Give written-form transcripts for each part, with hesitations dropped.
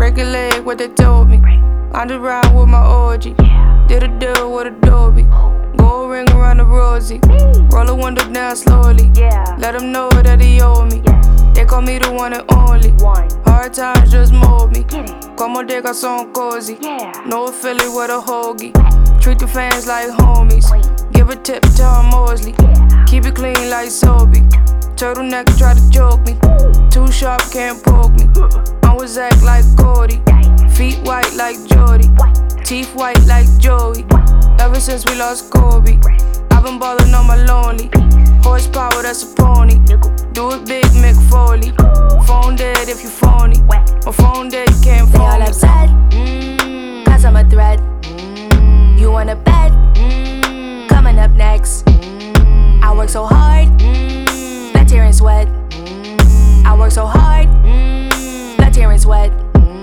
break a leg, what they told me. On the ride with my orgy. Did a deal with Adobe. Gold ring around the rosy. Roll the window down slowly. Let them know that he owe me. They call me the one and only. Hard times just mold me. Como de garçon cozy. No affiliate with a hoagie. Treat the fans like homies. Give a tip to Tom Mosley. Keep it clean like Soapy. Turtleneck try to choke me. Too sharp, can't poke me. I was act like Cody. Feet white like Jody. Teeth white like Joey. Ever since we lost Kobe, I've been ballin' on my lonely. Horsepower, that's a pony. Do it big, Mick Foley. Phone dead if you phony. My phone dead, you can't phone me. They all upset, cause I'm a threat. You wanna bet? Coming up next. I work so hard, blood, tear, and sweat. I work so hard, blood, tear, and sweat.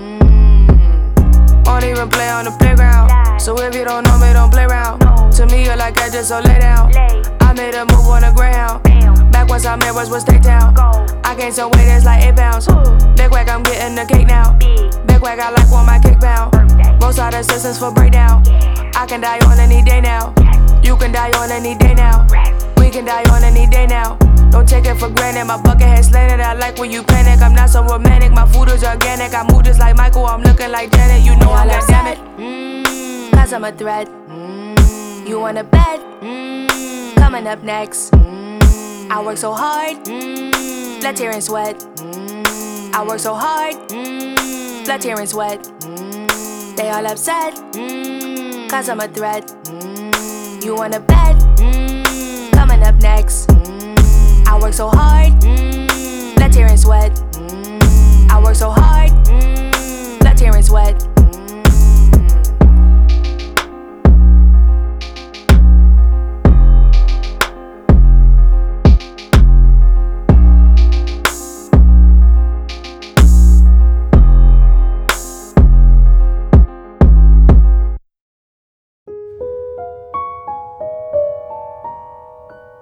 Won't even play on the playground. So if you don't know me, don't play around. To me, you're like I just so lay down. I made a move on the ground. Back once I met was State Town. I gained some weight, it's like 8 pounds. Big whack, I'm getting the cake now. Big whack, I like on my kick pound. Both side assistance for breakdown. I can die on any day now. You can die on any day now. We can die on any day now. Don't take it for granted, my bucket head slanted. I like when you panic, I'm not so romantic. My food is organic, I move just like Michael, I'm looking like Janet. You know I'm damn it. Cause I'm a threat. You wanna bet? Coming up next. I work so hard, blood, tear, and sweat. I work so hard, blood, tear, and sweat. They all upset, cause I'm a threat. You wanna bet? Coming up next. I work so hard.